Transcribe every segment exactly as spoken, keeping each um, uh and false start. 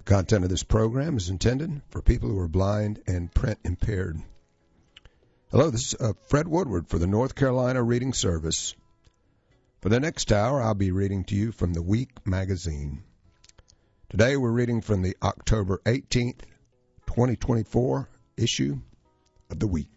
Content of this program is intended for people who are blind and print impaired. Hello, this is uh, Fred Woodward for the North Carolina Reading Service. For the next hour, I'll be reading to you from the Week magazine. Today we're reading from the October eighteenth, twenty twenty-four issue of the Week.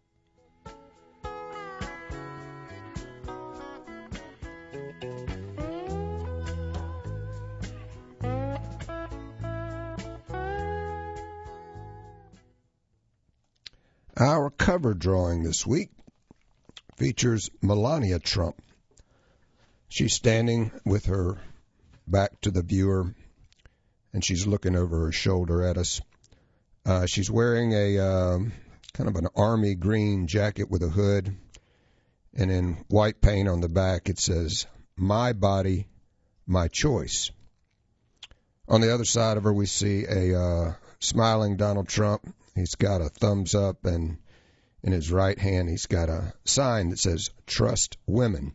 Our cover drawing this week features Melania Trump. She's standing with her back to the viewer, and she's looking over her shoulder at us. Uh, she's wearing a uh, kind of an army green jacket with a hood, and in white paint on the back it says, "My body, my choice." On the other side of her we see a uh, smiling Donald Trump. He's got a thumbs up, and in his right hand he's got a sign that says, "Trust Women."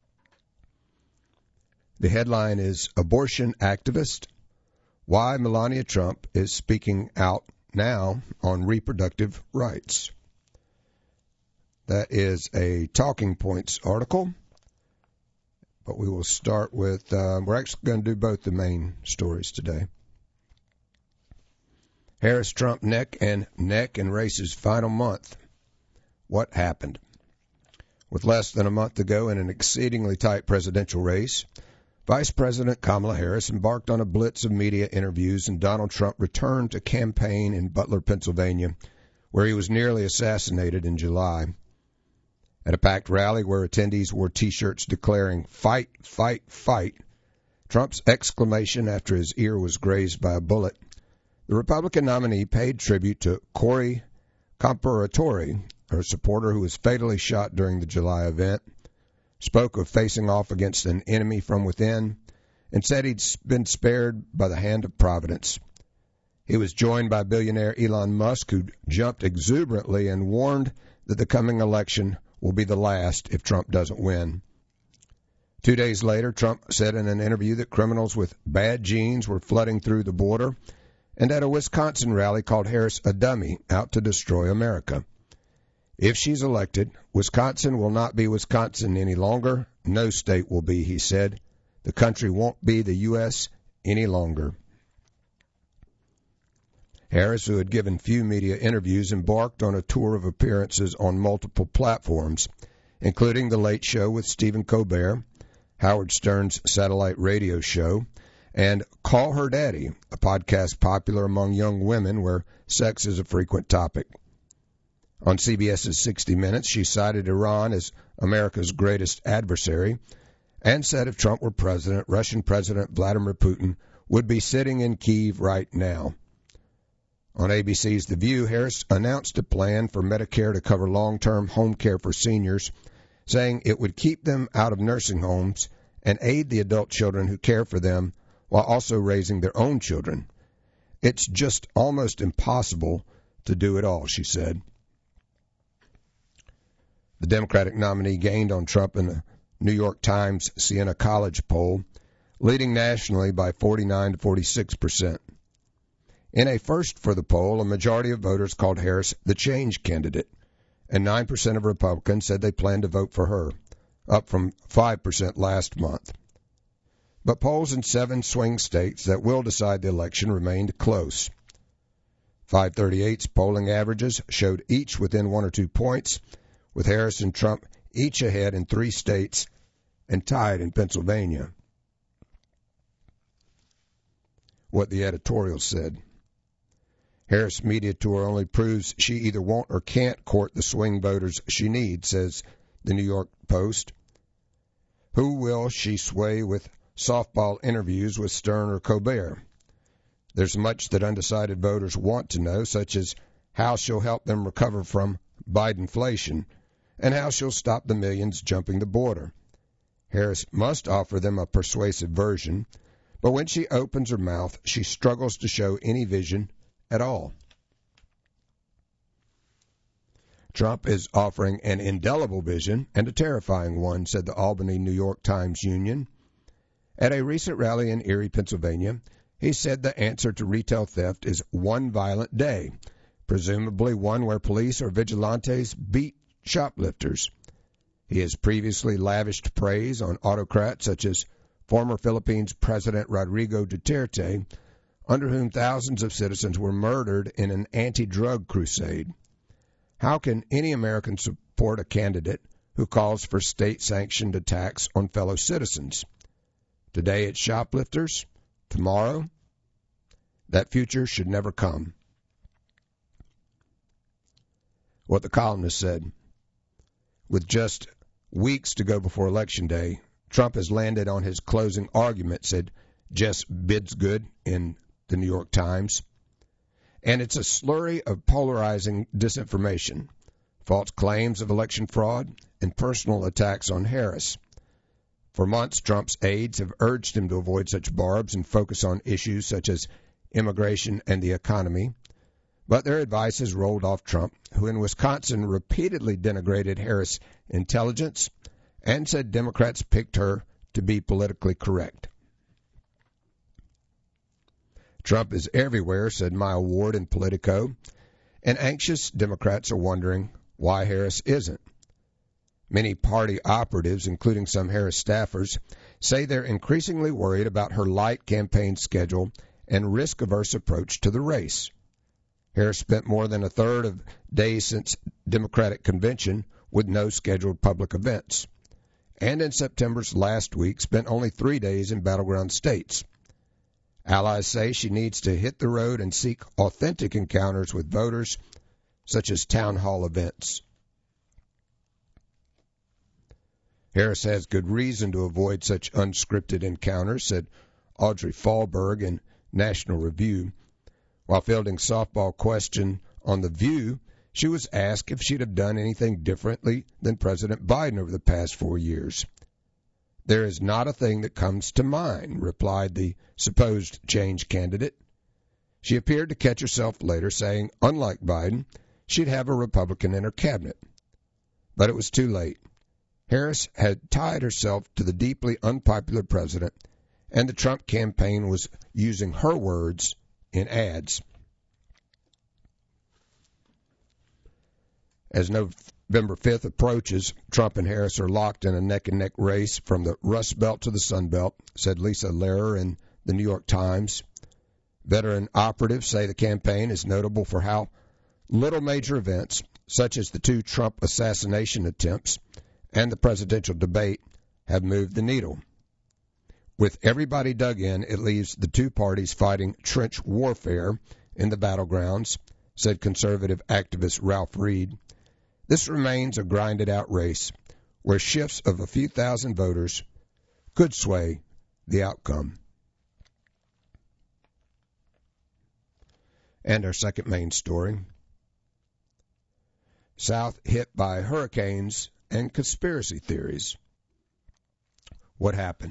The headline is Abortion Activist, Why Melania Trump is Speaking Out Now on Reproductive Rights. That is a Talking Points article, but we will start with, uh, we're actually going to do both the main stories today. Harris-Trump neck and neck in race's final month. What happened? With less than a month to go in an exceedingly tight presidential race, Vice President Kamala Harris embarked on a blitz of media interviews, and Donald Trump returned to campaign in Butler, Pennsylvania, where he was nearly assassinated in July. At a packed rally where attendees wore T-shirts declaring, "Fight, fight, fight," Trump's exclamation after his ear was grazed by a bullet, the Republican nominee paid tribute to Corey Comparatore, her supporter who was fatally shot during the July event, spoke of facing off against an enemy from within, and said he'd been spared by the hand of Providence. He was joined by billionaire Elon Musk, who jumped exuberantly and warned that the coming election will be the last if Trump doesn't win. Two days later, Trump said in an interview that criminals with bad genes were flooding through the border, and at a Wisconsin rally called Harris a dummy out to destroy America. If she's elected, Wisconsin will not be Wisconsin any longer. No state will be, he said. The country won't be the U S any longer. Harris, who had given few media interviews, embarked on a tour of appearances on multiple platforms, including The Late Show with Stephen Colbert, Howard Stern's satellite radio show, and Call Her Daddy, a podcast popular among young women where sex is a frequent topic. On CBS's sixty minutes, she cited Iran as America's greatest adversary and said if Trump were president, Russian President Vladimir Putin would be sitting in Kyiv right now. On A B C's The View, Harris announced a plan for Medicare to cover long-term home care for seniors, saying it would keep them out of nursing homes and aid the adult children who care for them while also raising their own children. It's just almost impossible to do it all, she said. The Democratic nominee gained on Trump in the New York Times Siena College poll, leading nationally by forty-nine to forty-six percent. In a first for the poll, a majority of voters called Harris the change candidate, and nine percent of Republicans said they planned to vote for her, up from five percent last month. But polls in seven swing states that will decide the election remained close. five thirty-eight's polling averages showed each within one or two points, with Harris and Trump each ahead in three states and tied in Pennsylvania. What the editorial said. Harris' media tour only proves she either won't or can't court the swing voters she needs, says the New York Post. Who will she sway with softball interviews with Stern or Colbert? There's much that undecided voters want to know, such as how she'll help them recover from Bidenflation and how she'll stop the millions jumping the border. Harris must offer them a persuasive version, but when she opens her mouth, she struggles to show any vision at all. Trump is offering an indelible vision and a terrifying one, said the Albany New York Times Union. At a recent rally in Erie, Pennsylvania, He said the answer to retail theft is one violent day, presumably one where police or vigilantes beat shoplifters. He has previously lavished praise on autocrats such as former Philippines President Rodrigo Duterte, under whom thousands of citizens were murdered in an anti-drug crusade. How can any American support a candidate who calls for state-sanctioned attacks on fellow citizens? Today it's shoplifters. Tomorrow, that future should never come. What the columnist said. With just weeks to go before Election Day, Trump has landed on his closing argument, said Jess Bidsgood in the New York Times. And it's a slurry of polarizing disinformation, false claims of election fraud, and personal attacks on Harris. For months, Trump's aides have urged him to avoid such barbs and focus on issues such as immigration and the economy. But their advice has rolled off Trump, who in Wisconsin repeatedly denigrated Harris' intelligence and said Democrats picked her to be politically correct. Trump is everywhere, said Maya Ward in Politico, and anxious Democrats are wondering why Harris isn't. Many party operatives, including some Harris staffers, say they're increasingly worried about her light campaign schedule and risk-averse approach to the race. Harris spent more than a third of days since Democratic convention with no scheduled public events, and in September's last week spent only three days in battleground states. Allies say she needs to hit the road and seek authentic encounters with voters, such as town hall events. Harris has good reason to avoid such unscripted encounters, said Audrey Fahlberg in National Review. While fielding softball question on The View, she was asked if she'd have done anything differently than President Biden over the past four years. There is not a thing that comes to mind, replied the supposed change candidate. She appeared to catch herself later saying, unlike Biden, she'd have a Republican in her cabinet. But it was too late. Harris had tied herself to the deeply unpopular president, and the Trump campaign was using her words in ads. As November fifth approaches, Trump and Harris are locked in a neck-and-neck race from the Rust Belt to the Sun Belt, said Lisa Lehrer in the New York Times. Veteran operatives say the campaign is notable for how little major events, such as the two Trump assassination attempts and the presidential debate, have moved the needle. With everybody dug in, it leaves the two parties fighting trench warfare in the battlegrounds, said conservative activist Ralph Reed. This remains a grinded-out race where shifts of a few thousand voters could sway the outcome. And our second main story. South hit by hurricanes and conspiracy theories. What happened?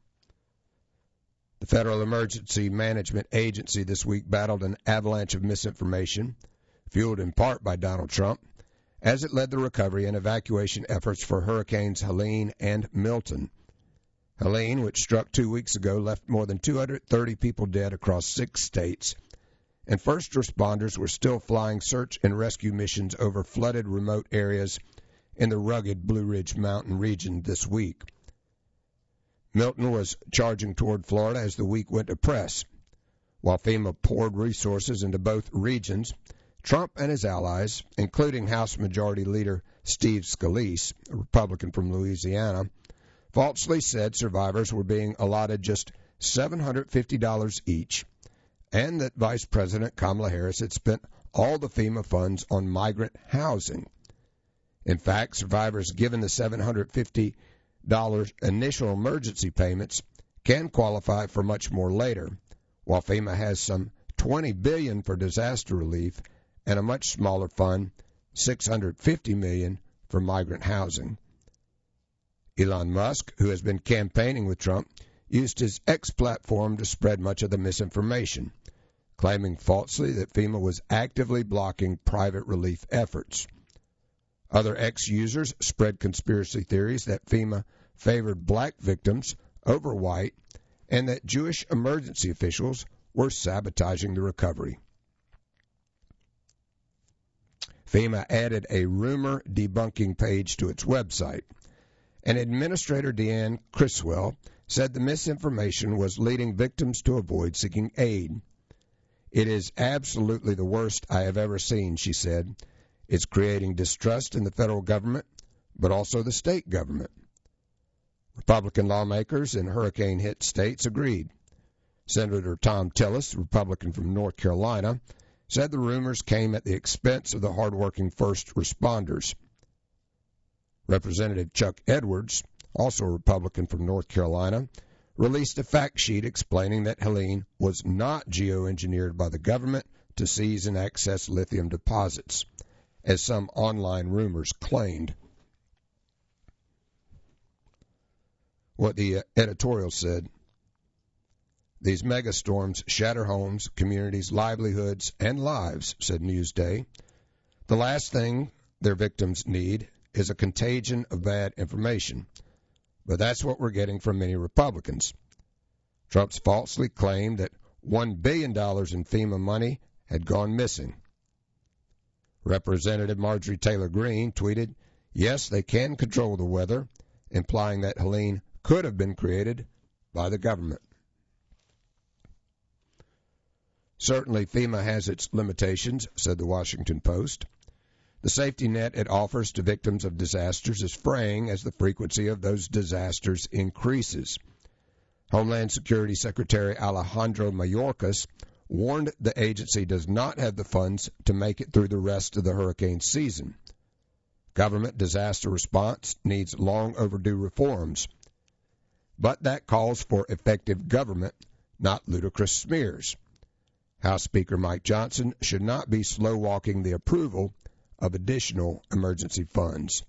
The Federal Emergency Management Agency this week battled an avalanche of misinformation, fueled in part by Donald Trump, as it led the recovery and evacuation efforts for Hurricanes Helene and Milton. Helene, which struck two weeks ago, left more than two hundred thirty people dead across six states, and first responders were still flying search and rescue missions over flooded remote areas in the rugged Blue Ridge Mountain region this week. Milton was charging toward Florida as the week went to press. While FEMA poured resources into both regions, Trump and his allies, including House Majority Leader Steve Scalise, a Republican from Louisiana, falsely said survivors were being allotted just seven hundred fifty dollars each, and that Vice President Kamala Harris had spent all the FEMA funds on migrant housing. In fact, survivors given the seven hundred fifty dollars initial emergency payments can qualify for much more later, while FEMA has some twenty billion dollars for disaster relief and a much smaller fund, six hundred fifty million dollars for migrant housing. Elon Musk, who has been campaigning with Trump, used his X platform to spread much of the misinformation, claiming falsely that FEMA was actively blocking private relief efforts. Other X users spread conspiracy theories that FEMA favored black victims over white and that Jewish emergency officials were sabotaging the recovery. FEMA added a rumor debunking page to its website, and Administrator Deanne Criswell said the misinformation was leading victims to avoid seeking aid. "It is absolutely the worst I have ever seen," she said. "It's creating distrust in the federal government, but also the state government." Republican lawmakers in hurricane-hit states agreed. Senator Tom Tillis, Republican from North Carolina, said the rumors came at the expense of the hardworking first responders. Representative Chuck Edwards, also a Republican from North Carolina, released a fact sheet explaining that Helene was not geoengineered by the government to seize and access lithium deposits, as some online rumors claimed. What the editorial said: "These megastorms shatter homes, communities, livelihoods, and lives," said Newsday. "The last thing their victims need is a contagion of bad information. But that's what we're getting from many Republicans." Trump's falsely claimed that one billion dollars in FEMA money had gone missing. Representative Marjorie Taylor Greene tweeted, "Yes, they can control the weather," implying that Helene could have been created by the government. "Certainly FEMA has its limitations," said the Washington Post. "The safety net it offers to victims of disasters is fraying as the frequency of those disasters increases." Homeland Security Secretary Alejandro Mayorkas warned the agency does not have the funds to make it through the rest of the hurricane season. Government disaster response needs long overdue reforms. But that calls for effective government, not ludicrous smears. House Speaker Mike Johnson should not be slow-walking the approval of additional emergency funds.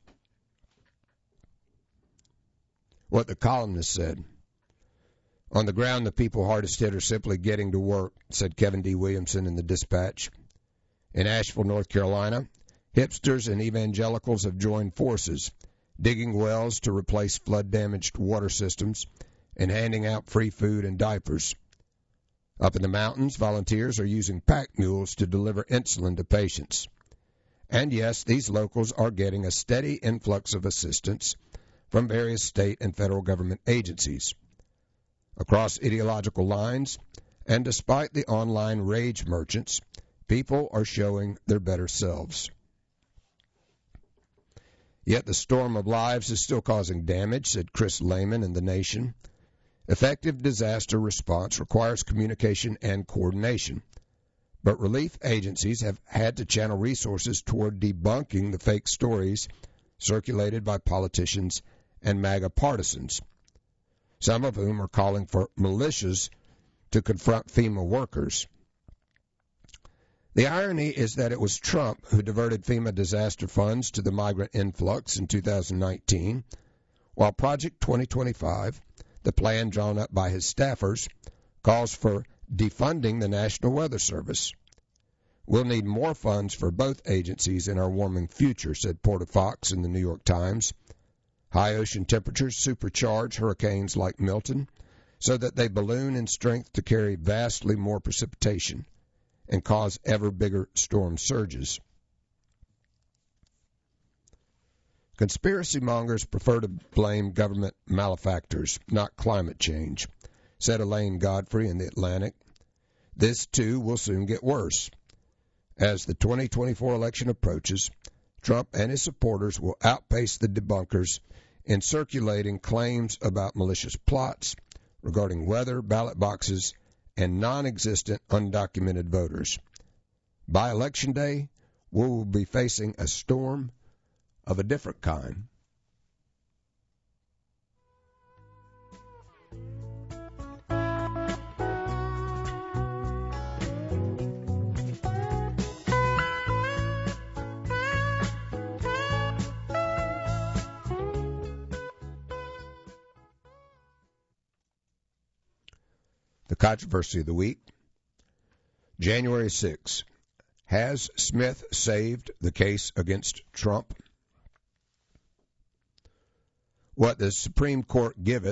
What the columnist said: "On the ground, the people hardest hit are simply getting to work," said Kevin D. Williamson in the Dispatch. In Asheville, North Carolina, hipsters and evangelicals have joined forces, digging wells to replace flood-damaged water systems and handing out free food and diapers. Up in the mountains, volunteers are using pack mules to deliver insulin to patients. And yes, these locals are getting a steady influx of assistance from various state and federal government agencies. Across ideological lines, and despite the online rage merchants, people are showing their better selves. Yet the storm of lives is still causing damage, said Chris Lehman in The Nation. Effective disaster response requires communication and coordination, but relief agencies have had to channel resources toward debunking the fake stories circulated by politicians and MAGA partisans, some of whom are calling for militias to confront FEMA workers. The irony is that it was Trump who diverted FEMA disaster funds to the migrant influx in two thousand nineteen, while Project twenty twenty-five, the plan drawn up by his staffers, calls for defunding the National Weather Service. "We'll need more funds for both agencies in our warming future," said Porter Fox in the New York Times. "High ocean temperatures supercharge hurricanes like Milton so that they balloon in strength to carry vastly more precipitation and cause ever bigger storm surges." "Conspiracy mongers prefer to blame government malefactors, not climate change," said Elaine Godfrey in The Atlantic. "This, too, will soon get worse. As the twenty twenty-four election approaches, Trump and his supporters will outpace the debunkers in circulating claims about malicious plots regarding weather, ballot boxes, and non-existent undocumented voters. By Election Day, we will be facing a storm of a different kind." The controversy of the week. January sixth. Has Smith saved the case against Trump? "What the Supreme Court giveth,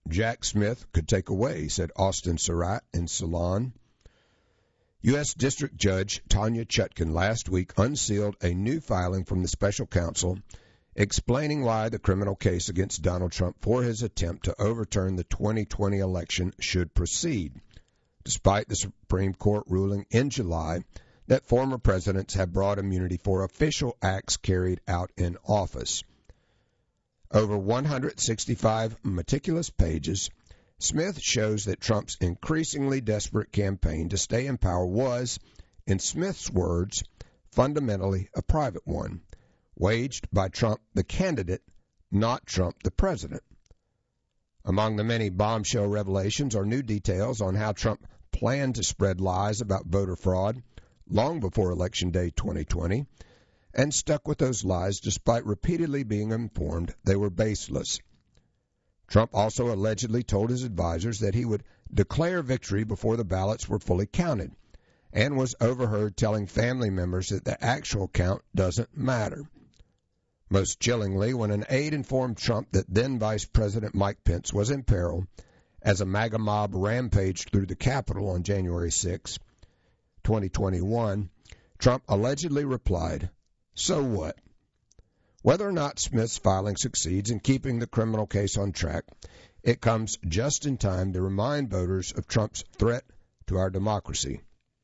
Jack Smith could take away, said Austin Surratt in Salon. U S. District Judge Tanya Chutkan last week unsealed a new filing from the special counsel explaining why the criminal case against Donald Trump for his attempt to overturn the twenty twenty election should proceed, despite the Supreme Court ruling in July that former presidents have broad immunity for official acts carried out in office. Over one hundred sixty-five meticulous pages, Smith shows that Trump's increasingly desperate campaign to stay in power was, in Smith's words, fundamentally a private one, waged by Trump the candidate, not Trump the president. Among the many bombshell revelations are new details on how Trump planned to spread lies about voter fraud long before Election Day twenty twenty, and stuck with those lies despite repeatedly being informed they were baseless. Trump also allegedly told his advisers that he would declare victory before the ballots were fully counted, and was overheard telling family members that the actual count doesn't matter. Most chillingly, when an aide informed Trump that then-Vice President Mike Pence was in peril as a MAGA mob rampaged through the Capitol on January sixth, twenty twenty-one, Trump allegedly replied, "So what?" Whether or not Smith's filing succeeds in keeping the criminal case on track, it comes just in time to remind voters of Trump's threat to our democracy.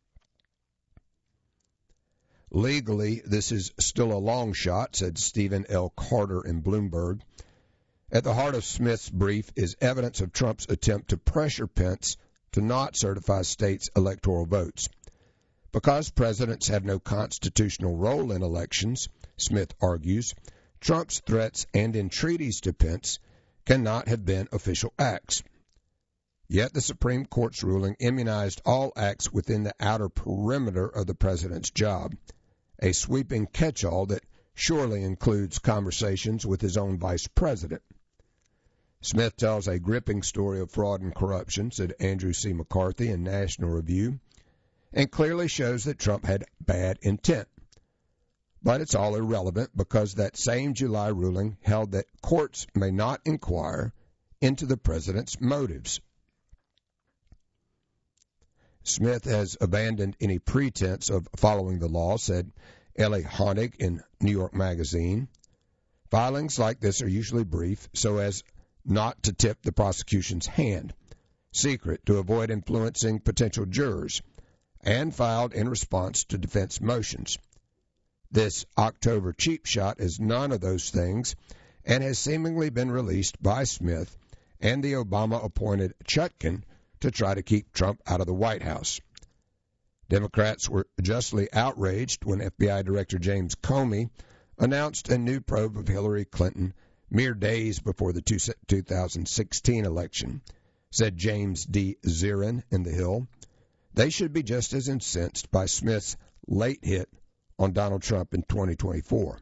Legally, this is still a long shot, said Stephen L. Carter in Bloomberg. At the heart of Smith's brief is evidence of Trump's attempt to pressure Pence to not certify states' electoral votes. Because presidents have no constitutional role in elections, Smith argues, Trump's threats and entreaties to Pence cannot have been official acts. Yet the Supreme Court's ruling immunized all acts within the outer perimeter of the president's job, a sweeping catch-all that surely includes conversations with his own vice president. Smith tells a gripping story of fraud and corruption, said Andrew C. McCarthy in National Review, and clearly shows that Trump had bad intent. But it's all irrelevant because that same July ruling held that courts may not inquire into the president's motives. Smith has abandoned any pretense of following the law, said Ellie Honig in New York Magazine. Filings like this are usually brief so as not to tip the prosecution's hand, secret to avoid influencing potential jurors, and filed in response to defense motions. This October cheap shot is none of those things and has seemingly been released by Smith and the Obama-appointed Chutkan to try to keep Trump out of the White House. Democrats were justly outraged when F B I Director James Comey announced a new probe of Hillary Clinton mere days before the two thousand sixteen election, said James D. Zirin in The Hill. They should be just as incensed by Smith's late hit on Donald Trump in twenty twenty-four.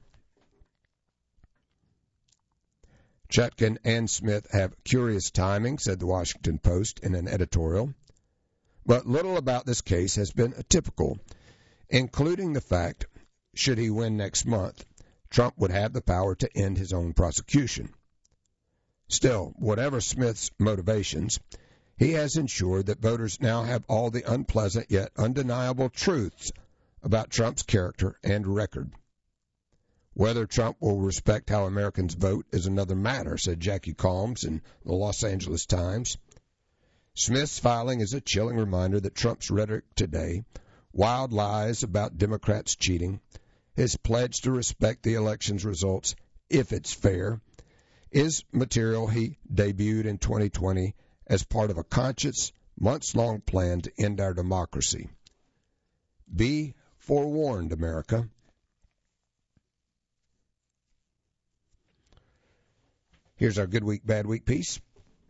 Chutkan and Smith have curious timing, said the Washington Post in an editorial. But little about this case has been typical, including the fact, should he win next month, Trump would have the power to end his own prosecution. Still, whatever Smith's motivations, he has ensured that voters now have all the unpleasant yet undeniable truths about Trump's character and record. Whether Trump will respect how Americans vote is another matter, said Jackie Calms in the Los Angeles Times. Smith's filing is a chilling reminder that Trump's rhetoric today, wild lies about Democrats cheating, his pledge to respect the election's results if it's fair, is material he debuted in twenty twenty as part of a conscious, months-long plan to end our democracy. Be forewarned, America. Here's our Good Week, Bad Week piece.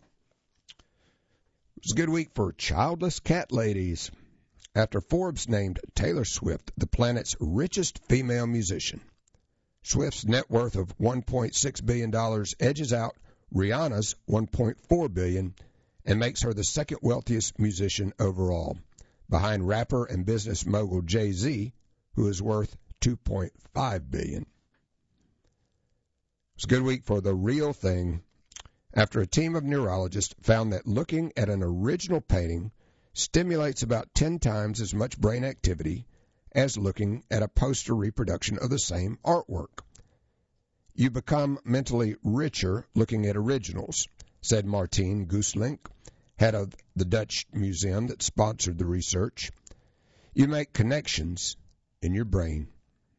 It was a good week for childless cat ladies, after Forbes named Taylor Swift the planet's richest female musician. Swift's net worth of one point six billion dollars edges out Rihanna's one point four billion dollars and makes her the second wealthiest musician overall, behind rapper and business mogul Jay-Z, who is worth two point five billion dollars. It's a good week for The Real Thing, after a team of neurologists found that looking at an original painting stimulates about ten times as much brain activity as looking at a poster reproduction of the same artwork. You become mentally richer looking at originals, said Martien Gooselink, head of the Dutch museum that sponsored the research. You make connections in your brain.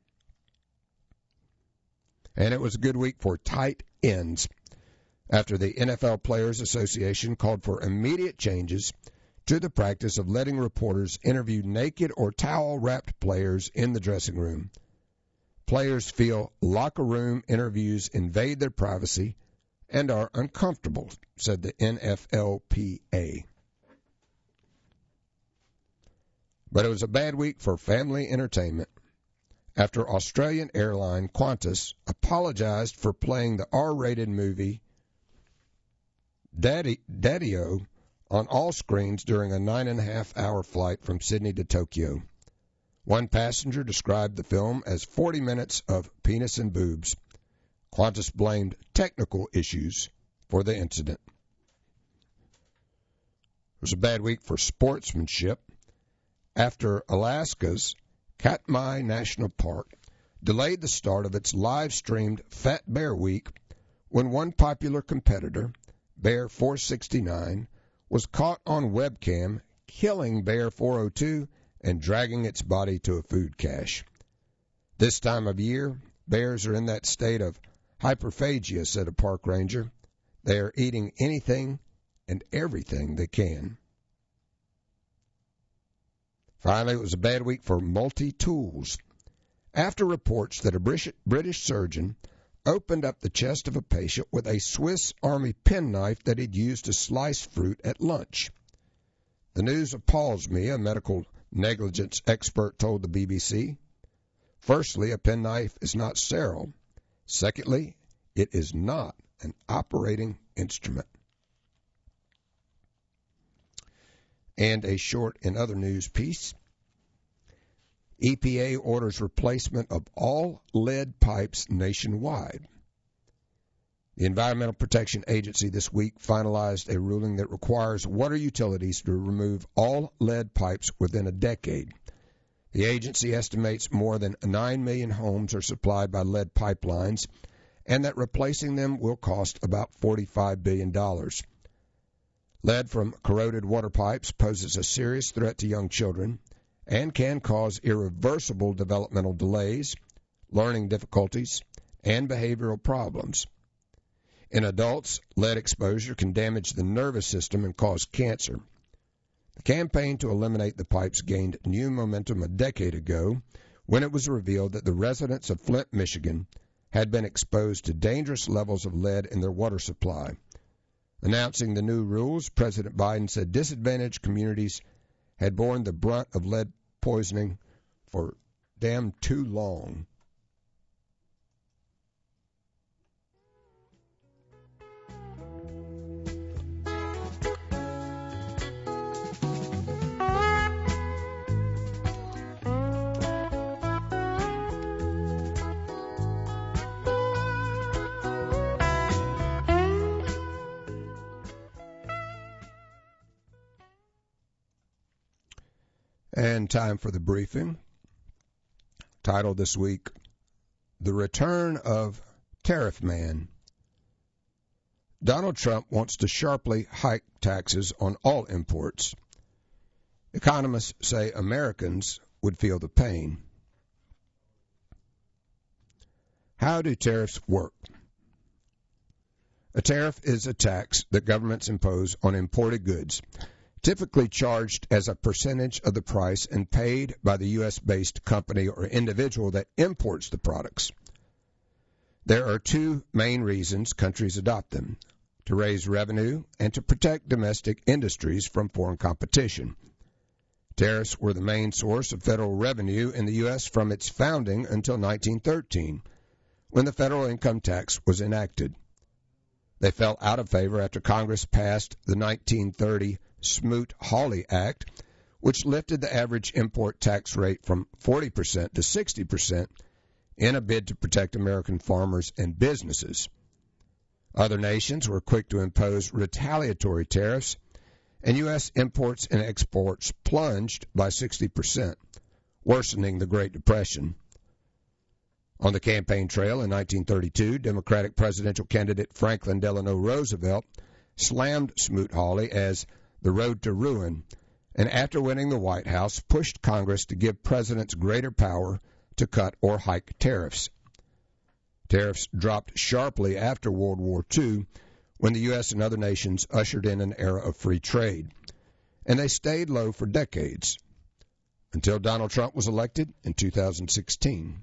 And it was a good week for tight ends after the N F L Players Association called for immediate changes to the practice of letting reporters interview naked or towel-wrapped players in the dressing room. Players feel locker room interviews invade their privacy and are uncomfortable, said the N F L P A. But it was a bad week for family entertainment after Australian airline Qantas apologized for playing the R-rated movie Daddy, Daddy-O on all screens during a nine-and-a-half-hour flight from Sydney to Tokyo. One passenger described the film as forty minutes of penis and boobs. Qantas blamed technical issues for the incident. It was a bad week for sportsmanship after Alaska's Katmai National Park delayed the start of its live-streamed Fat Bear Week when one popular competitor, Bear four sixty-nine, was caught on webcam killing Bear four oh two and dragging its body to a food cache. This time of year, bears are in that state of hyperphagia, said a park ranger. They are eating anything and everything they can. Finally, it was a bad week for multi-tools. After reports that a British surgeon opened up the chest of a patient with a Swiss Army penknife that he'd used to slice fruit at lunch. The news appalls me, a medical negligence expert told the B B C. Firstly, a penknife is not sterile. Secondly, it is not an operating instrument. And a short and other news piece. E P A orders replacement of all lead pipes nationwide. The Environmental Protection Agency this week finalized a ruling that requires water utilities to remove all lead pipes within a decade. The agency estimates more than nine million homes are supplied by lead pipelines, and that replacing them will cost about forty-five billion dollars. Lead from corroded water pipes poses a serious threat to young children and can cause irreversible developmental delays, learning difficulties, and behavioral problems. In adults, lead exposure can damage the nervous system and cause cancer. The campaign to eliminate the pipes gained new momentum a decade ago when it was revealed that the residents of Flint, Michigan, had been exposed to dangerous levels of lead in their water supply. Announcing the new rules, President Biden said disadvantaged communities had borne the brunt of lead poisoning for damn too long. And time for the briefing, titled this week, The Return of Tariff Man. Donald Trump wants to sharply hike taxes on all imports. Economists say Americans would feel the pain. How do tariffs work? A tariff is a tax that governments impose on imported goods, typically charged as a percentage of the price and paid by the U S-based company or individual that imports the products. There are two main reasons countries adopt them: to raise revenue and to protect domestic industries from foreign competition. Tariffs were the main source of federal revenue in the U S from its founding until nineteen thirteen, when the federal income tax was enacted. They fell out of favor after Congress passed the nineteen thirty Smoot-Hawley Act, which lifted the average import tax rate from forty percent to sixty percent in a bid to protect American farmers and businesses. Other nations were quick to impose retaliatory tariffs, and U S imports and exports plunged by sixty percent, worsening the Great Depression. On the campaign trail in nineteen thirty-two, Democratic presidential candidate Franklin Delano Roosevelt slammed Smoot-Hawley as the road to ruin, and after winning the White House, pushed Congress to give presidents greater power to cut or hike tariffs. Tariffs dropped sharply after World War Two, when the U S and other nations ushered in an era of free trade, and they stayed low for decades, until Donald Trump was elected in two thousand sixteen.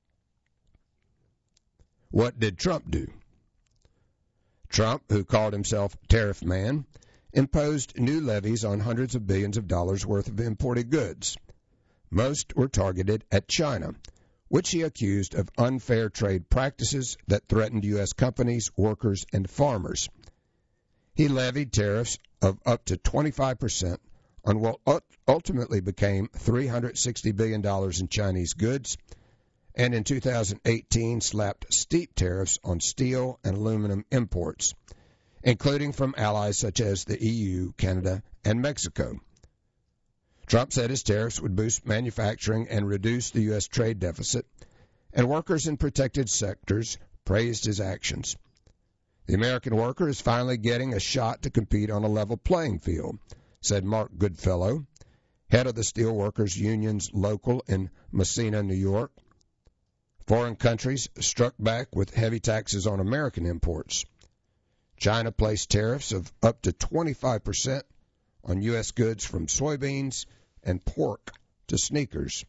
What did Trump do? Trump, who called himself Tariff Man, imposed new levies on hundreds of billions of dollars worth of imported goods. Most were targeted at China, which he accused of unfair trade practices that threatened U S companies, workers, and farmers. He levied tariffs of up to twenty-five percent on what ultimately became three hundred sixty billion dollars in Chinese goods, and in two thousand eighteen slapped steep tariffs on steel and aluminum imports, including from allies such as the E U, Canada, and Mexico. Trump said his tariffs would boost manufacturing and reduce the U S trade deficit, and workers in protected sectors praised his actions. The American worker is finally getting a shot to compete on a level playing field, said Mark Goodfellow, head of the Steelworkers Union's local in Messina, New York. Foreign countries struck back with heavy taxes on American imports. China placed tariffs of up to twenty-five percent on U S goods from soybeans and pork to sneakers.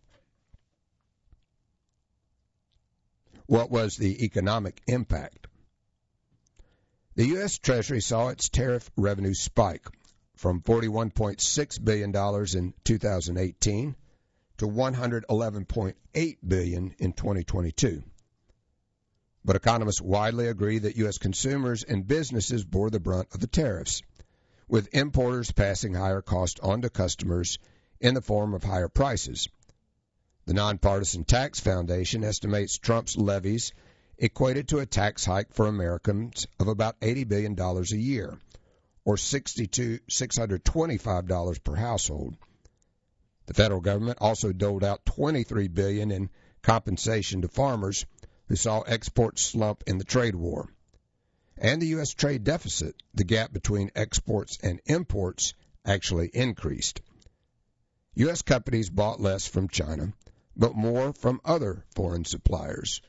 What was the economic impact? The U S. Treasury saw its tariff revenue spike from forty-one point six billion dollars in two thousand eighteen to one hundred eleven point eight billion dollars in twenty twenty-two. But economists widely agree that U S consumers and businesses bore the brunt of the tariffs, with importers passing higher costs on to customers in the form of higher prices. The Nonpartisan Tax Foundation estimates Trump's levies equated to a tax hike for Americans of about eighty billion dollars a year, or six thousand six hundred twenty-five dollars per household. The federal government also doled out twenty-three billion dollars in compensation to farmers who saw exports slump in the trade war. And the U S trade deficit, the gap between exports and imports, actually increased. U S companies bought less from China, but more from other foreign suppliers.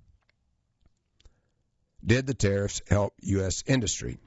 Did the tariffs help U S industry?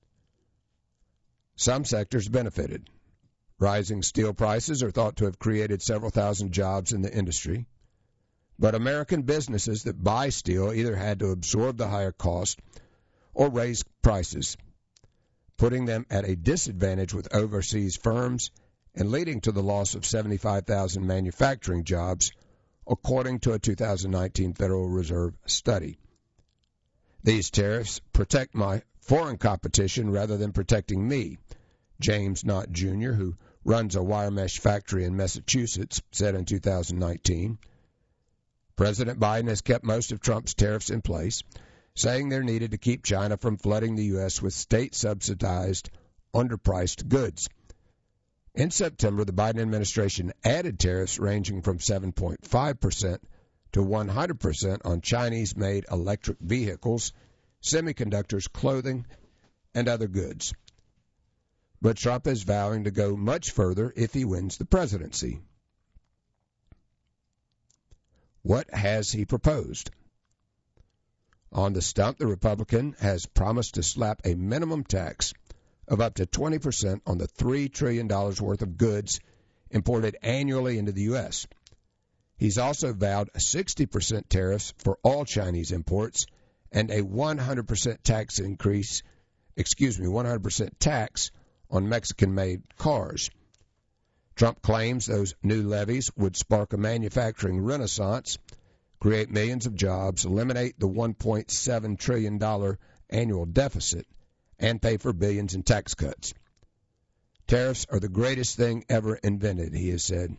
Some sectors benefited. Rising steel prices are thought to have created several thousand jobs in the industry. But American businesses that buy steel either had to absorb the higher cost or raise prices, putting them at a disadvantage with overseas firms and leading to the loss of seventy-five thousand manufacturing jobs, according to a two thousand nineteen Federal Reserve study. These tariffs protect my foreign competition rather than protecting me, James Knott Junior, who runs a wire mesh factory in Massachusetts, said in two thousand nineteen. President Biden has kept most of Trump's tariffs in place, saying they're needed to keep China from flooding the U S with state-subsidized, underpriced goods. In September, the Biden administration added tariffs ranging from seven point five percent to one hundred percent on Chinese-made electric vehicles, semiconductors, clothing, and other goods. But Trump is vowing to go much further if he wins the presidency. What has he proposed? On the stump, the Republican has promised to slap a minimum tax of up to twenty percent on the three trillion dollars worth of goods imported annually into the U S. He's also vowed sixty percent tariffs for all Chinese imports and a one hundred percent tax increase, excuse me, one hundred percent tax on Mexican-made cars. Trump claims those new levies would spark a manufacturing renaissance, create millions of jobs, eliminate the one point seven trillion dollars annual deficit, and pay for billions in tax cuts. Tariffs are the greatest thing ever invented, he has said.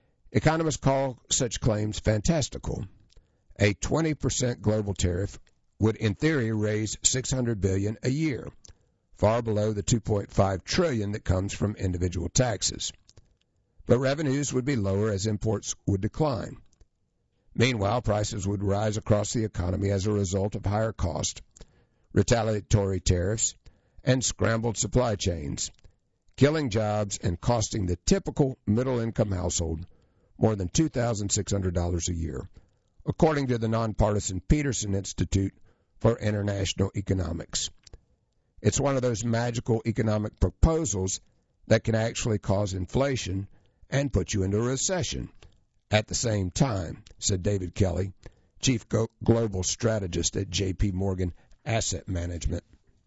Economists call such claims fantastical. A twenty percent global tariff would in theory raise six hundred billion dollars a year, far below the two point five trillion dollars that comes from individual taxes. But revenues would be lower as imports would decline. Meanwhile, prices would rise across the economy as a result of higher cost, retaliatory tariffs, and scrambled supply chains, killing jobs and costing the typical middle-income household more than two thousand six hundred dollars a year, according to the nonpartisan Peterson Institute for International Economics. It's one of those magical economic proposals that can actually cause inflation and put you into a recession at the same time, said David Kelly, chief go- global strategist at J P. Morgan Asset Management.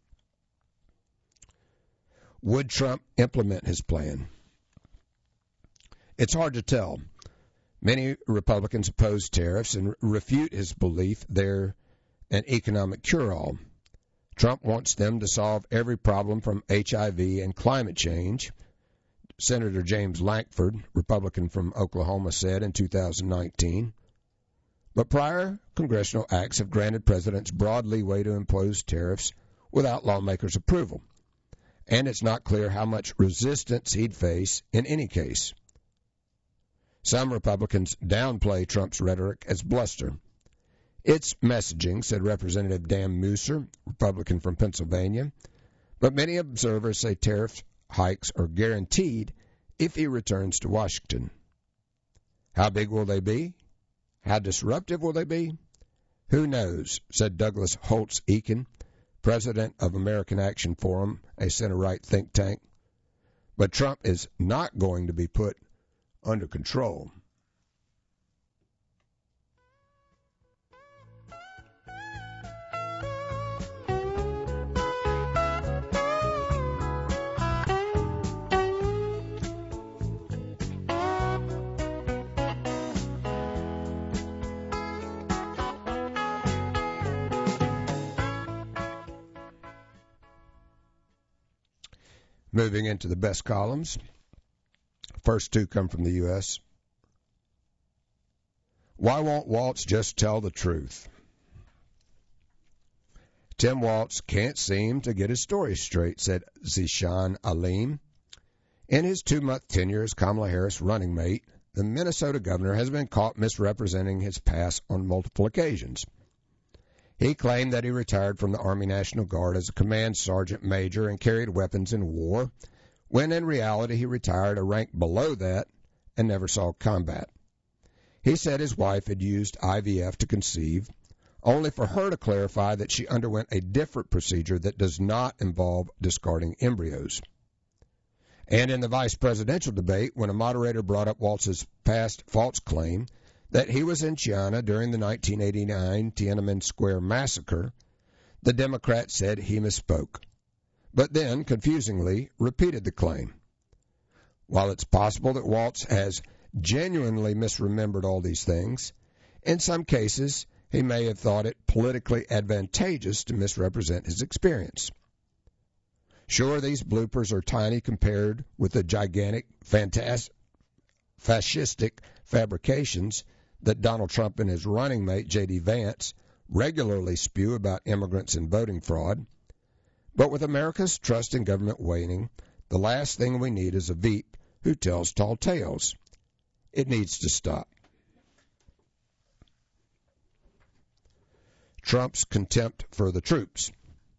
Would Trump implement his plan? It's hard to tell. Many Republicans oppose tariffs and refute his belief they're an economic cure-all. Trump wants them to solve every problem from H I V and climate change, Senator James Lankford, Republican from Oklahoma, said in two thousand nineteen. But prior congressional acts have granted presidents broad leeway to impose tariffs without lawmakers' approval, and it's not clear how much resistance he'd face in any case. Some Republicans downplay Trump's rhetoric as bluster. It's messaging, said Representative Dan Musser, Republican from Pennsylvania, but many observers say tariff hikes are guaranteed if he returns to Washington. How big will they be? How disruptive will they be? Who knows, said Douglas Holtz-Eakin, president of American Action Forum, a center-right think tank. But Trump is not going to be put under control. Moving into the best columns. First two come from the U S Why won't Waltz just tell the truth? Tim Waltz can't seem to get his story straight, said Zishan Alim. In his two-month tenure as Kamala Harris' running mate, the Minnesota governor has been caught misrepresenting his past on multiple occasions. He claimed that he retired from the Army National Guard as a command sergeant major and carried weapons in war, when in reality he retired a rank below that and never saw combat. He said his wife had used I V F to conceive, only for her to clarify that she underwent a different procedure that does not involve discarding embryos. And in the vice presidential debate, when a moderator brought up Waltz's past false claim that he was in China during the nineteen eighty-nine Tiananmen Square massacre, the Democrat said he misspoke, but then, confusingly, repeated the claim. While it's possible that Waltz has genuinely misremembered all these things, in some cases he may have thought it politically advantageous to misrepresent his experience. Sure, these bloopers are tiny compared with the gigantic, fantastic, fascistic fabrications that Donald Trump and his running mate, J D. Vance, regularly spew about immigrants and voting fraud. But with America's trust in government waning, the last thing we need is a Veep who tells tall tales. It needs to stop. Trump's contempt for the troops.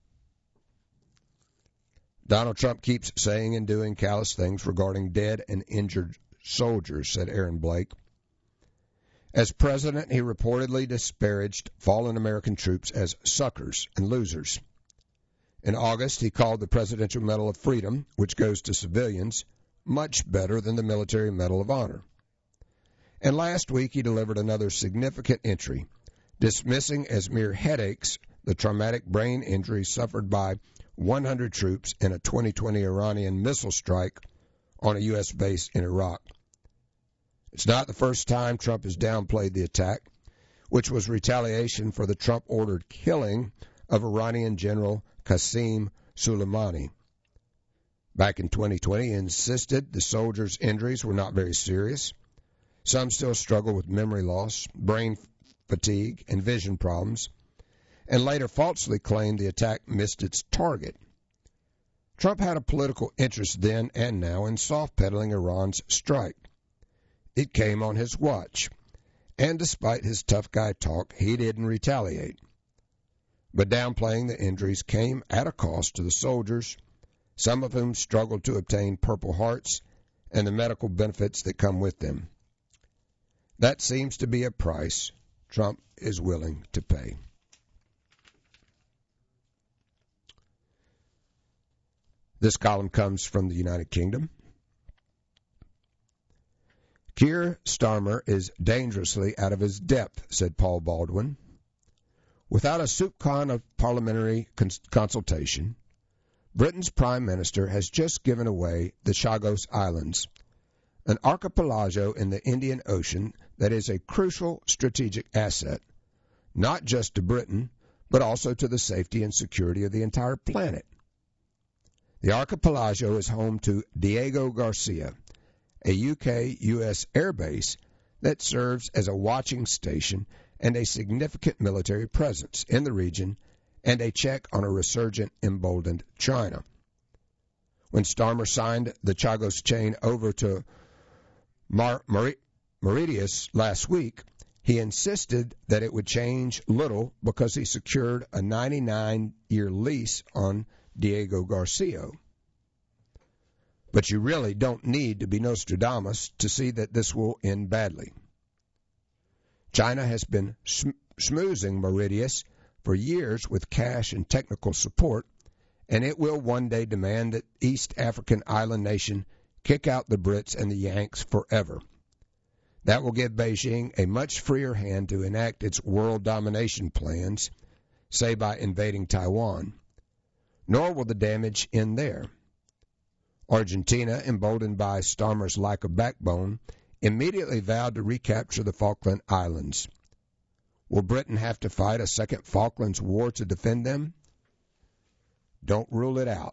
Donald Trump keeps saying and doing callous things regarding dead and injured soldiers, said Aaron Blake. As president, he reportedly disparaged fallen American troops as suckers and losers. In August, he called the Presidential Medal of Freedom, which goes to civilians, much better than the Military Medal of Honor. And last week, he delivered another significant entry, dismissing as mere headaches the traumatic brain injury suffered by one hundred troops in a twenty twenty Iranian missile strike on a U S base in Iraq. It's not the first time Trump has downplayed the attack, which was retaliation for the Trump-ordered killing of Iranian General Qasem Soleimani. Back in twenty twenty, he insisted the soldiers' injuries were not very serious. Some still struggle with memory loss, brain fatigue, and vision problems. and later falsely claimed the attack missed its target. Trump had a political interest then and now in soft-pedaling Iran's strike. It came on his watch, and despite his tough guy talk, he didn't retaliate. But downplaying the injuries came at a cost to the soldiers, some of whom struggled to obtain Purple Hearts and the medical benefits that come with them. That seems to be a price Trump is willing to pay. This column comes from the United Kingdom. Keir Starmer is dangerously out of his depth, said Paul Baldwin. Without a soupcon of parliamentary cons- consultation, Britain's Prime Minister has just given away the Chagos Islands, an archipelago in the Indian Ocean that is a crucial strategic asset, not just to Britain, but also to the safety and security of the entire planet. The archipelago is home to Diego Garcia, a U K U S airbase that serves as a watching station and a significant military presence in the region and a check on a resurgent, emboldened China. When Starmer signed the Chagos chain over to Mar- Mar- Mauritius last week, he insisted that it would change little because he secured a ninety-nine year lease on Diego Garcia. But you really don't need to be Nostradamus to see that this will end badly. China has been sm- schmoozing Mauritius for years with cash and technical support, and it will one day demand that East African island nation kick out the Brits and the Yanks forever. That will give Beijing a much freer hand to enact its world domination plans, say by invading Taiwan. Nor will the damage end there. Argentina, emboldened by Starmer's lack of backbone, immediately vowed to recapture the Falkland Islands. Will Britain have to fight a second Falklands War to defend them? Don't rule it out.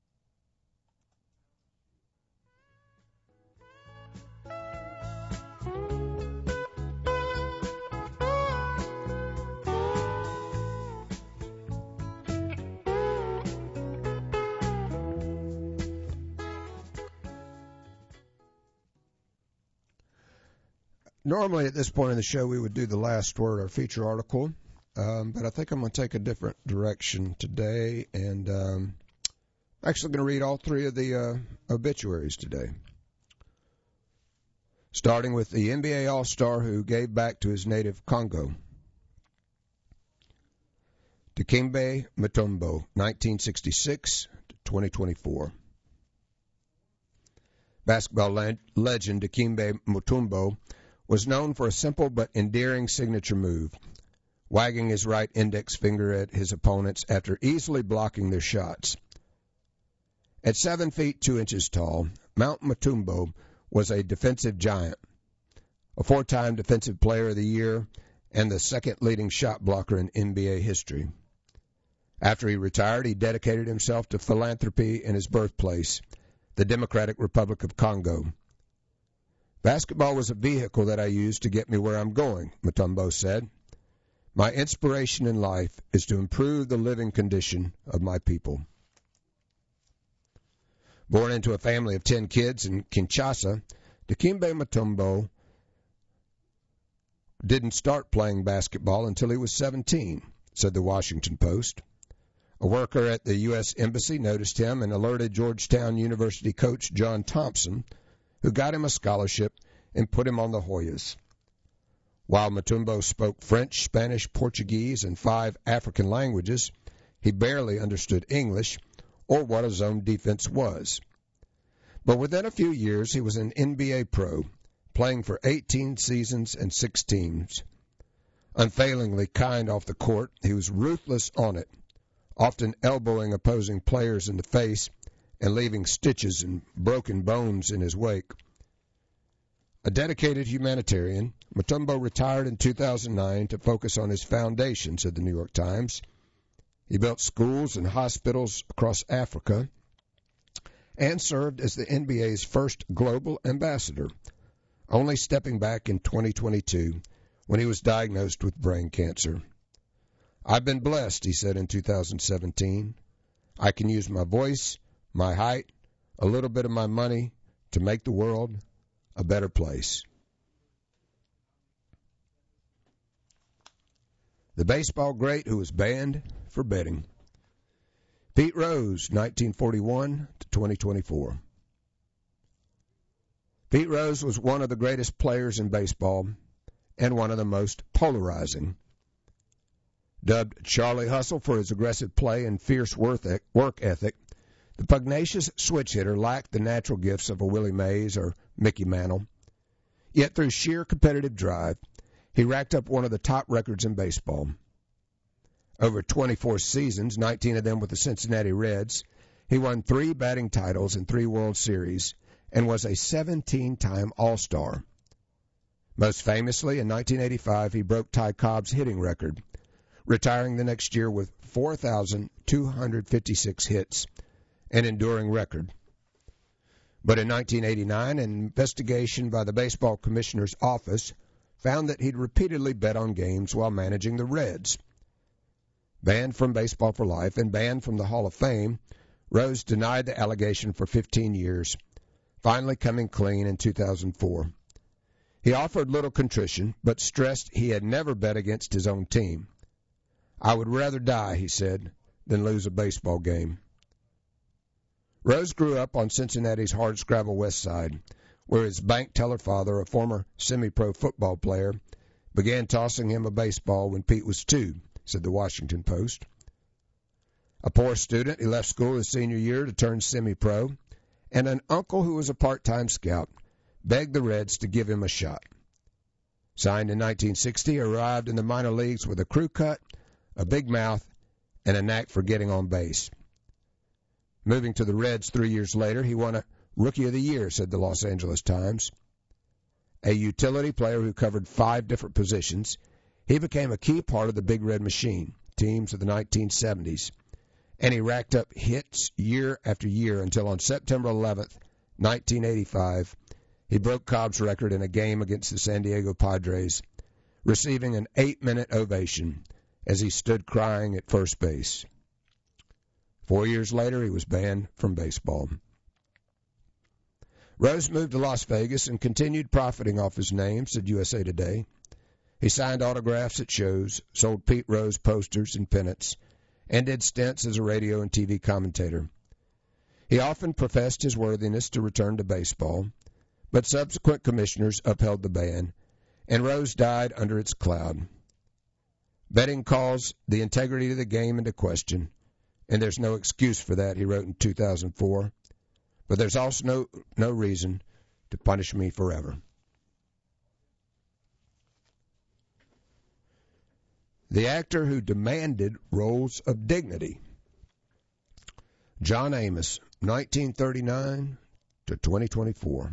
Normally at this point in the show we would do the last word, our feature article, um, but I think I'm going to take a different direction today, and um, I'm actually going to read all three of the uh, obituaries today. Starting with the N B A All-Star who gave back to his native Congo. Dikembe Mutombo, nineteen sixty-six to twenty twenty-four. Basketball le- legend Dikembe Mutombo was known for a simple but endearing signature move, wagging his right index finger at his opponents after easily blocking their shots. At seven feet two inches tall, Mount Mutombo was a defensive giant, a four-time Defensive Player of the Year, and the second leading shot blocker in N B A history. After he retired, he dedicated himself to philanthropy in his birthplace, the Democratic Republic of Congo. Basketball was a vehicle that I used to get me where I'm going, Mutombo said. My inspiration in life is to improve the living condition of my people. Born into a family of ten kids in Kinshasa, Dikembe Mutombo didn't start playing basketball until he was seventeen, said the Washington Post. A worker at the U S Embassy noticed him and alerted Georgetown University coach John Thompson, who got him a scholarship and put him on the Hoyas. While Mutombo spoke French, Spanish, Portuguese, and five African languages, he barely understood English or what a zone defense was. But within a few years, he was an N B A pro, playing for eighteen seasons and six teams. Unfailingly kind off the court, he was ruthless on it, often elbowing opposing players in the face and leaving stitches and broken bones in his wake. A dedicated humanitarian, Mutombo retired in two thousand nine to focus on his foundation, said the New York Times. He built schools and hospitals across Africa and served as the N B A's first global ambassador, only stepping back in twenty twenty-two when he was diagnosed with brain cancer. I've been blessed, he said in two thousand seventeen. I can use my voice, my height, a little bit of my money to make the world a better place. The baseball great who was banned for betting. Pete Rose, nineteen forty-one to twenty twenty-four. Pete Rose was one of the greatest players in baseball and one of the most polarizing. Dubbed Charlie Hustle for his aggressive play and fierce work ethic, the pugnacious switch hitter lacked the natural gifts of a Willie Mays or Mickey Mantle. Yet through sheer competitive drive, he racked up one of the top records in baseball. Over twenty-four seasons, nineteen of them with the Cincinnati Reds, he won three batting titles and three World Series and was a seventeen-time All-Star. Most famously, in nineteen eighty-five, he broke Ty Cobb's hitting record, retiring the next year with four thousand two hundred fifty-six hits, an enduring record. But in nineteen eighty-nine, an investigation by the Baseball Commissioner's Office found that he'd repeatedly bet on games while managing the Reds. Banned from baseball for life and banned from the Hall of Fame, Rose denied the allegation for fifteen years, finally coming clean in two thousand four. He offered little contrition, but stressed he had never bet against his own team. I would rather die, he said, than lose a baseball game. Rose grew up on Cincinnati's hardscrabble west side, where his bank teller father, a former semi-pro football player, began tossing him a baseball when Pete was two, said the Washington Post. A poor student, he left school his senior year to turn semi-pro, and an uncle who was a part-time scout begged the Reds to give him a shot. Signed in nineteen sixty, he arrived in the minor leagues with a crew cut, a big mouth, and a knack for getting on base. Moving to the Reds three years later, he won a Rookie of the Year, said the Los Angeles Times. A utility player who covered five different positions, he became a key part of the Big Red Machine, teams of the nineteen seventies, and he racked up hits year after year until on September eleventh, nineteen eighty-five, he broke Cobb's record in a game against the San Diego Padres, receiving an eight-minute ovation as he stood crying at first base. Four years later, he was banned from baseball. Rose moved to Las Vegas and continued profiting off his name, said U S A Today. He signed autographs at shows, sold Pete Rose posters and pennants, and did stints as a radio and T V commentator. He often professed his worthiness to return to baseball, but subsequent commissioners upheld the ban, and Rose died under its cloud. Betting calls the integrity of the game into question, and there's no excuse for that, he wrote in two thousand four. But there's also no, no reason to punish me forever. The actor who demanded roles of dignity. John Amos, nineteen thirty-nine to twenty twenty-four.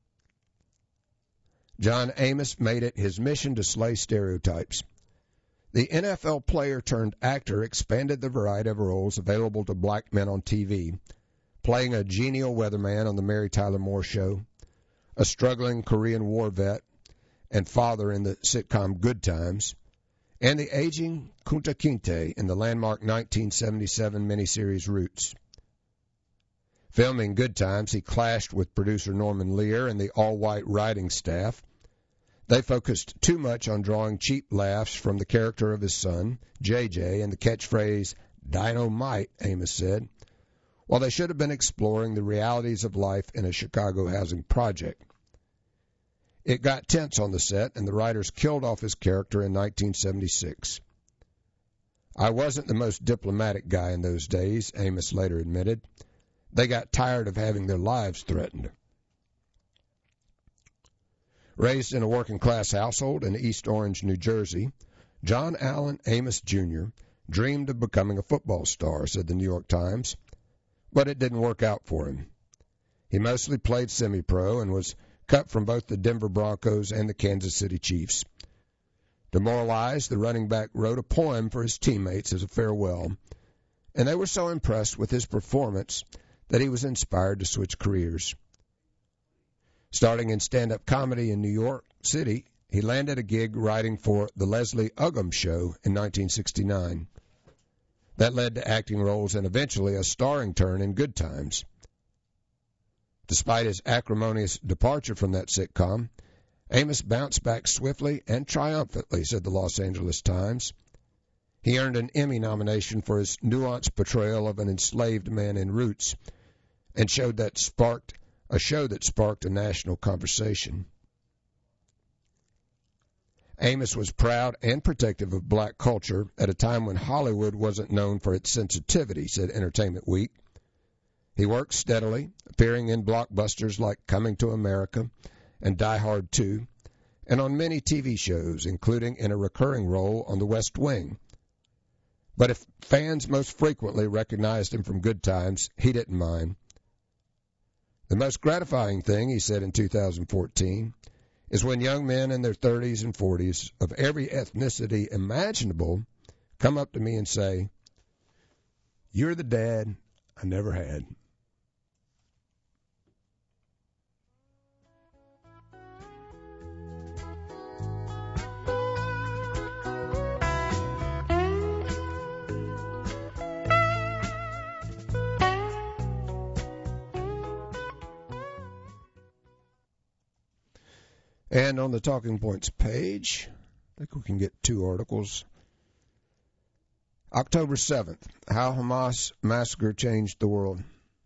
John Amos made it his mission to slay stereotypes. The N F L player turned actor expanded the variety of roles available to black men on T V, playing a genial weatherman on the Mary Tyler Moore Show, a struggling Korean War vet and father in the sitcom Good Times, and the aging Kunta Kinte in the landmark nineteen seventy-seven miniseries Roots. Filming Good Times, he clashed with producer Norman Lear and the all-white writing staff. They focused too much on drawing cheap laughs from the character of his son, J J, and the catchphrase, "Dynamite," Amos said, while they should have been exploring the realities of life in a Chicago housing project. It got tense on the set, and the writers killed off his character in nineteen seventy-six. I wasn't the most diplomatic guy in those days, Amos later admitted. They got tired of having their lives threatened. Raised in a working-class household in East Orange, New Jersey, John Allen Amos Junior dreamed of becoming a football star, said the New York Times, but it didn't work out for him. He mostly played semi-pro and was cut from both the Denver Broncos and the Kansas City Chiefs. Demoralized, the running back wrote a poem for his teammates as a farewell, and they were so impressed with his performance that he was inspired to switch careers. Starting in stand-up comedy in New York City, he landed a gig writing for The Leslie Uggam Show in nineteen sixty-nine. That led to acting roles and eventually a starring turn in Good Times. Despite his acrimonious departure from that sitcom, Amos bounced back swiftly and triumphantly, said the Los Angeles Times. He earned an Emmy nomination for his nuanced portrayal of an enslaved man in Roots, and showed that sparked a show that sparked a national conversation. Amos was proud and protective of black culture at a time when Hollywood wasn't known for its sensitivity, said Entertainment Week. He worked steadily, appearing in blockbusters like Coming to America and Die Hard two, and on many T V shows, including in a recurring role on The West Wing. But if fans most frequently recognized him from Good Times, he didn't mind. The most gratifying thing, he said in two thousand fourteen, is when young men in their thirties and forties of every ethnicity imaginable come up to me and say, "You're the dad I never had." And on the Talking Points page, I think we can get two articles. October seventh, How Hamas Massacre Changed the World.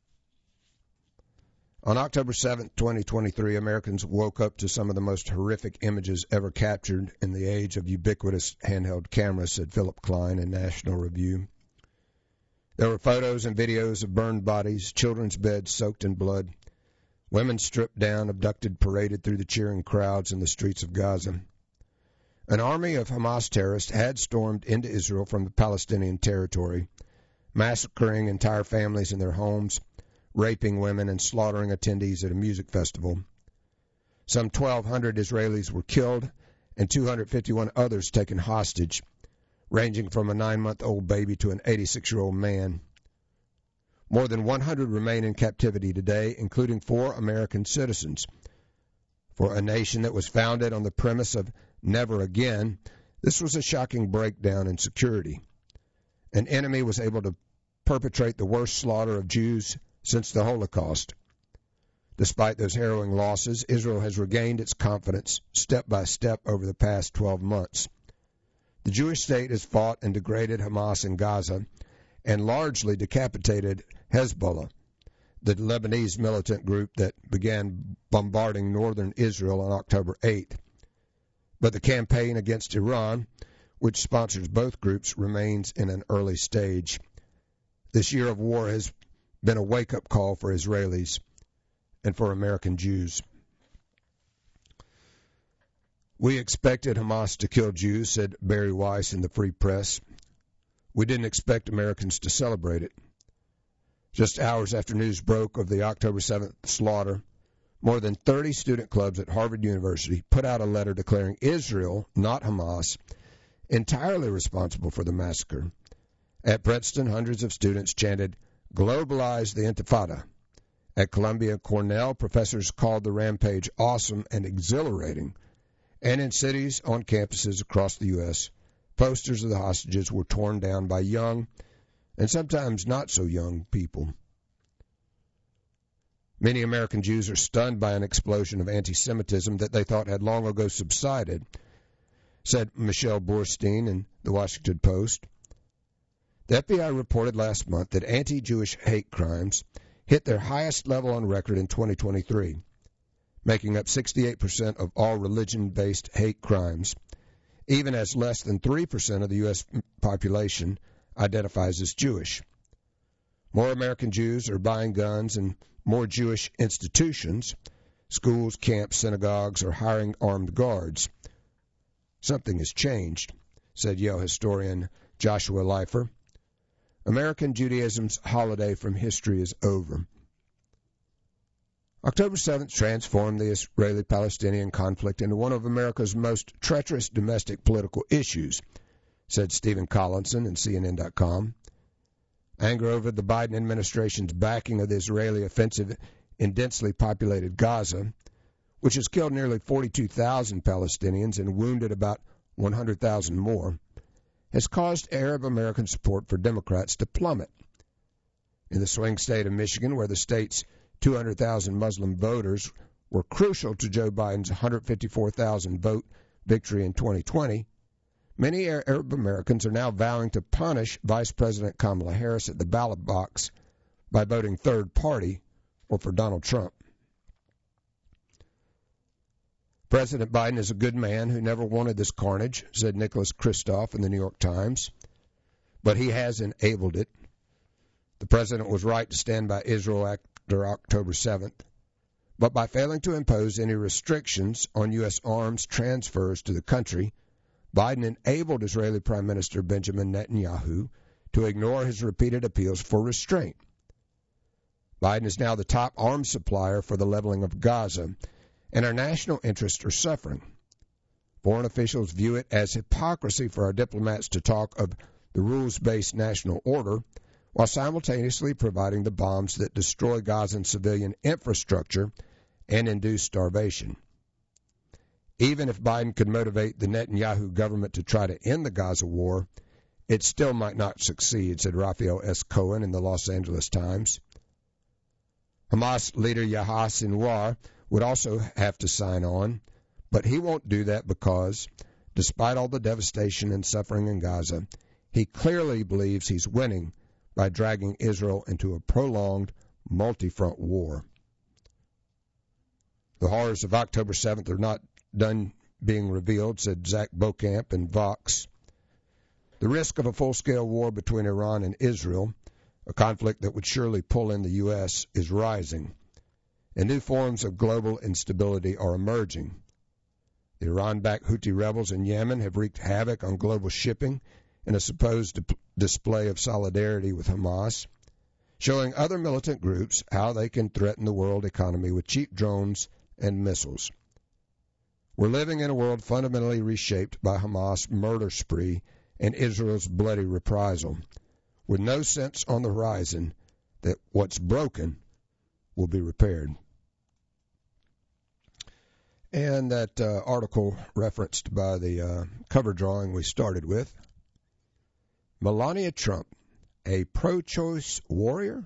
On October seventh, twenty twenty-three, Americans woke up to some of the most horrific images ever captured in the age of ubiquitous handheld cameras, said Philip Klein in National Review. There were photos and videos of burned bodies, children's beds soaked in blood, women stripped down, abducted, paraded through the cheering crowds in the streets of Gaza. An army of Hamas terrorists had stormed into Israel from the Palestinian territory, massacring entire families in their homes, raping women, and slaughtering attendees at a music festival. Some twelve hundred Israelis were killed and two hundred fifty-one others taken hostage, ranging from a nine-month-old baby to an eighty-six-year-old man. More than one hundred remain in captivity today, including four American citizens. For a nation that was founded on the premise of never again, this was a shocking breakdown in security. An enemy was able to perpetrate the worst slaughter of Jews since the Holocaust. Despite those harrowing losses, Israel has regained its confidence step by step over the past twelve months. The Jewish state has fought and degraded Hamas in Gaza and largely decapitated Hezbollah, the Lebanese militant group that began bombarding northern Israel on October eighth. But the campaign against Iran, which sponsors both groups, remains in an early stage. This year of war has been a wake-up call for Israelis and for American Jews. We expected Hamas to kill Jews, said Barry Weiss in the Free Press. We didn't expect Americans to celebrate it. Just hours after news broke of the October seventh slaughter, more than thirty student clubs at Harvard University put out a letter declaring Israel, not Hamas, entirely responsible for the massacre. At Princeton, hundreds of students chanted, "Globalize the Intifada." At Columbia and Cornell, professors called the rampage awesome and exhilarating. And in cities on campuses across the U S, posters of the hostages were torn down by young and sometimes not so young people. Many American Jews are stunned by an explosion of anti-Semitism that they thought had long ago subsided, said Michelle Borstein in the Washington Post. The F B I reported last month that anti-Jewish hate crimes hit their highest level on record in twenty twenty-three, making up sixty-eight percent of all religion-based hate crimes, even as less than three percent of the U S population identifies as Jewish. More American Jews are buying guns, and more Jewish institutions, schools, camps, synagogues, are hiring armed guards. Something has changed, said Yale historian Joshua Leifer. American Judaism's holiday from history is over. October seventh transformed the Israeli-Palestinian conflict into one of America's most treacherous domestic political issues, said Stephen Collinson in C N N dot com. Anger over the Biden administration's backing of the Israeli offensive in densely populated Gaza, which has killed nearly forty-two thousand Palestinians and wounded about one hundred thousand more, has caused Arab American support for Democrats to plummet. In the swing state of Michigan, where the state's two hundred thousand Muslim voters were crucial to Joe Biden's one hundred fifty-four thousand vote victory in twenty twenty, many Arab Americans are now vowing to punish Vice President Kamala Harris at the ballot box by voting third party or for Donald Trump. President Biden is a good man who never wanted this carnage, said Nicholas Kristof in the New York Times, but he has enabled it. The president was right to stand by Israel after October seventh, but by failing to impose any restrictions on U S arms transfers to the country, Biden enabled Israeli Prime Minister Benjamin Netanyahu to ignore his repeated appeals for restraint. Biden is now the top arms supplier for the leveling of Gaza, and our national interests are suffering. Foreign officials view it as hypocrisy for our diplomats to talk of the rules-based national order while simultaneously providing the bombs that destroy Gazan civilian infrastructure and induce starvation. Even if Biden could motivate the Netanyahu government to try to end the Gaza war, it still might not succeed, said Raphael S. Cohen in the Los Angeles Times. Hamas leader Yahya Sinwar would also have to sign on, but he won't do that because, despite all the devastation and suffering in Gaza, he clearly believes he's winning by dragging Israel into a prolonged, multi-front war. The horrors of October seventh are not done being revealed, said Zach Beaucamp in Vox. The risk of a full-scale war between Iran and Israel, a conflict that would surely pull in the U S, is rising, and new forms of global instability are emerging. The Iran-backed Houthi rebels in Yemen have wreaked havoc on global shipping in a supposed di- display of solidarity with Hamas, showing other militant groups how they can threaten the world economy with cheap drones and missiles. We're living in a world fundamentally reshaped by Hamas' murder spree and Israel's bloody reprisal, with no sense on the horizon that what's broken will be repaired. And that uh, article referenced by the uh, cover drawing we started with, Melania Trump, a pro-choice warrior?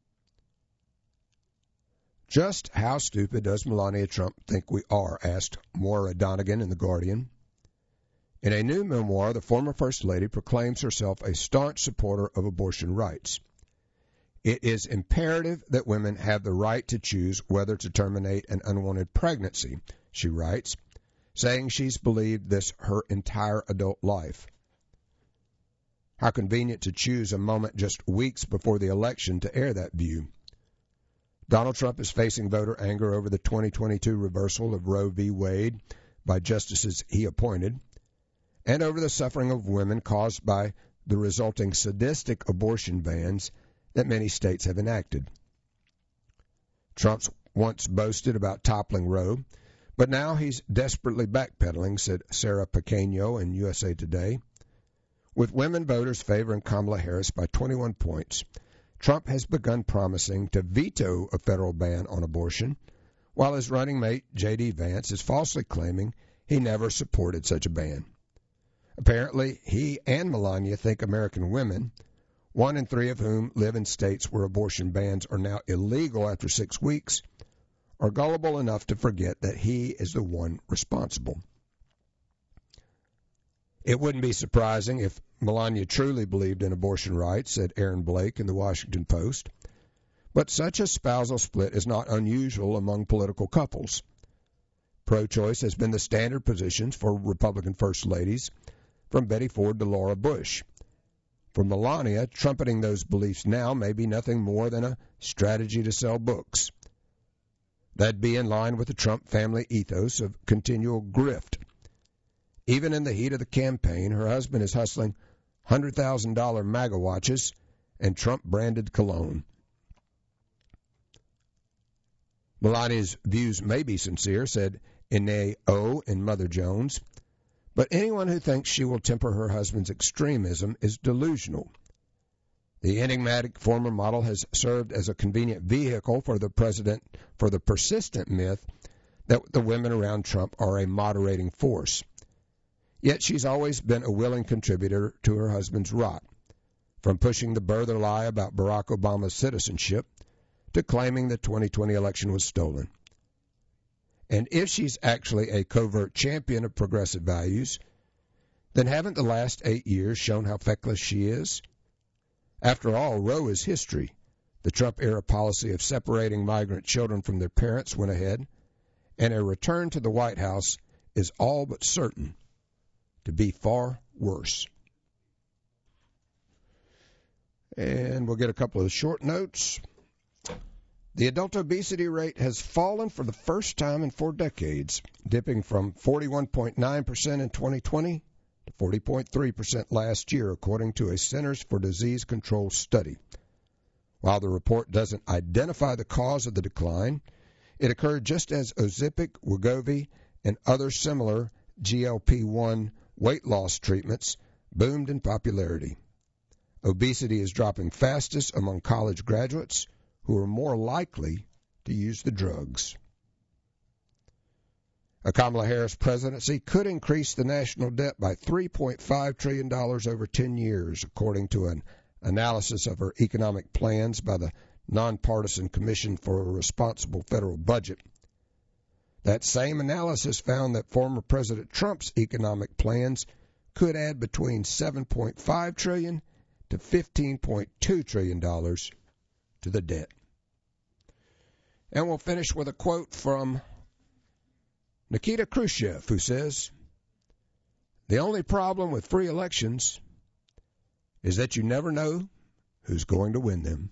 Just how stupid does Melania Trump think we are, asked Moira Donegan in The Guardian. In a new memoir, the former First Lady proclaims herself a staunch supporter of abortion rights. It is imperative that women have the right to choose whether to terminate an unwanted pregnancy, she writes, saying she's believed this her entire adult life. How convenient to choose a moment just weeks before the election to air that view. Donald Trump is facing voter anger over the twenty twenty-two reversal of Roe v. Wade by justices he appointed, and over the suffering of women caused by the resulting sadistic abortion bans that many states have enacted. Trump's once boasted about toppling Roe, but now he's desperately backpedaling, said Sarah Pequeño in U S A Today. With women voters favoring Kamala Harris by twenty-one points, Trump has begun promising to veto a federal ban on abortion, while his running mate, J D. Vance, is falsely claiming he never supported such a ban. Apparently, he and Melania think American women, one in three of whom live in states where abortion bans are now illegal after six weeks, are gullible enough to forget that he is the one responsible. It wouldn't be surprising if Melania truly believed in abortion rights, said Aaron Blake in the Washington Post. But such a spousal split is not unusual among political couples. Pro-choice has been the standard position for Republican first ladies, from Betty Ford to Laura Bush. For Melania, trumpeting those beliefs now may be nothing more than a strategy to sell books. That'd be in line with the Trump family ethos of continual grift. Even in the heat of the campaign, her husband is hustling one hundred thousand dollars MAGA watches and Trump-branded cologne. Melania's views may be sincere, said Ine O in Mother Jones, but anyone who thinks she will temper her husband's extremism is delusional. The enigmatic former model has served as a convenient vehicle for the president for the persistent myth that the women around Trump are a moderating force. Yet she's always been a willing contributor to her husband's rot, from pushing the Burther lie about Barack Obama's citizenship to claiming the twenty twenty election was stolen. And if she's actually a covert champion of progressive values, then haven't the last eight years shown how feckless she is? After all, Roe is history. The Trump-era policy of separating migrant children from their parents went ahead, and a return to the White House is all but certain to be far worse. And we'll get a couple of short notes. The adult obesity rate has fallen for the first time in four decades, dipping from forty-one point nine percent in twenty twenty to forty point three percent last year, according to a Centers for Disease Control study. While the report doesn't identify the cause of the decline, it occurred just as Ozempic, Wegovy, and other similar G L P one weight loss treatments boomed in popularity. Obesity is dropping fastest among college graduates, who are more likely to use the drugs. A Kamala Harris presidency could increase the national debt by three point five trillion dollars over ten years, according to an analysis of her economic plans by the Nonpartisan Commission for a Responsible Federal Budget. That same analysis found that former President Trump's economic plans could add between seven point five trillion dollars to fifteen point two trillion dollars to the debt. And we'll finish with a quote from Nikita Khrushchev, who says, "The only problem with free elections is that you never know who's going to win them."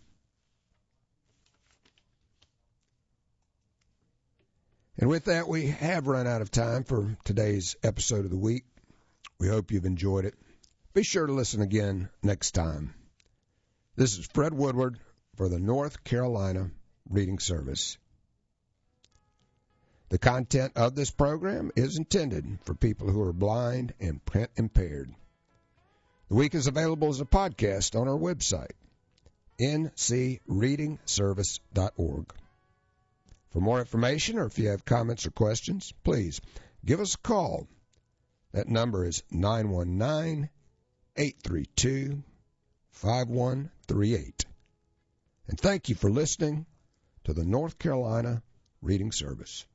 And with that, we have run out of time for today's episode of the week. We hope you've enjoyed it. Be sure to listen again next time. This is Fred Woodward for the North Carolina Reading Service. The content of this program is intended for people who are blind and print impaired. The week is available as a podcast on our website, n c reading service dot org. For more information, or if you have comments or questions, please give us a call. That number is nine one nine, eight three two, five one three eight. And thank you for listening to the North Carolina Reading Service.